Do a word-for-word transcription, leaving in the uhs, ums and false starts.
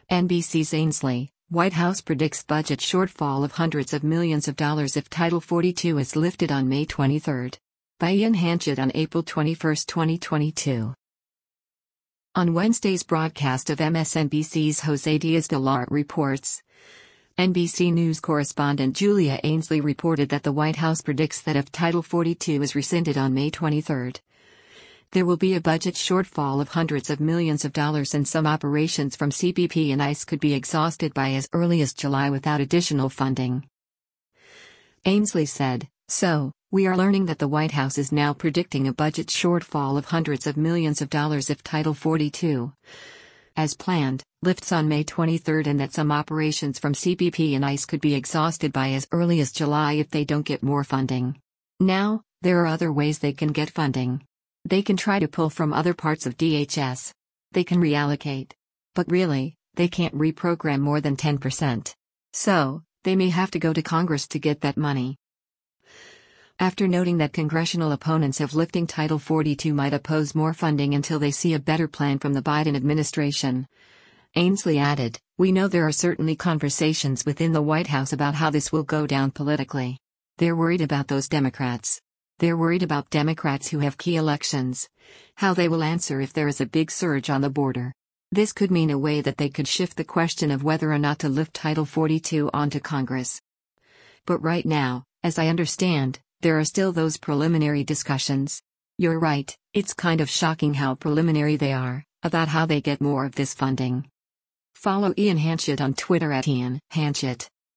N B C's Ainsley, White House predicts budget shortfall of hundreds of millions of dollars if Title forty-two is lifted on May twenty-third. By Ian Hanchett on April twenty-first, twenty twenty-two. On Wednesday's broadcast of M S N B C's Jose Diaz de Lara Reports, N B C News correspondent Julia Ainsley reported that the White House predicts that if Title forty-two is rescinded on May twenty-third, there will be a budget shortfall of hundreds of millions of dollars and some operations from C B P and ICE could be exhausted by as early as July without additional funding. Ainsley said, "So, we are learning that the White House is now predicting a budget shortfall of hundreds of millions of dollars if Title forty-two, as planned, lifts on May twenty-third and that some operations from C B P and ICE could be exhausted by as early as July if they don't get more funding. Now, there are other ways they can get funding. They can try to pull from other parts of D H S. They can reallocate. But really, they can't reprogram more than ten percent. So, they may have to go to Congress to get that money." After noting that congressional opponents of lifting Title forty-two might oppose more funding until they see a better plan from the Biden administration, Ainsley added, "We know there are certainly conversations within the White House about how this will go down politically. They're worried about those Democrats. They're worried about Democrats who have key elections, how they will answer if there is a big surge on the border. This could mean a way that they could shift the question of whether or not to lift Title forty-two onto Congress. But right now, as I understand, there are still those preliminary discussions. You're right, it's kind of shocking how preliminary they are, about how they get more of this funding." Follow Ian Hanchett on Twitter at Ian Hanchett.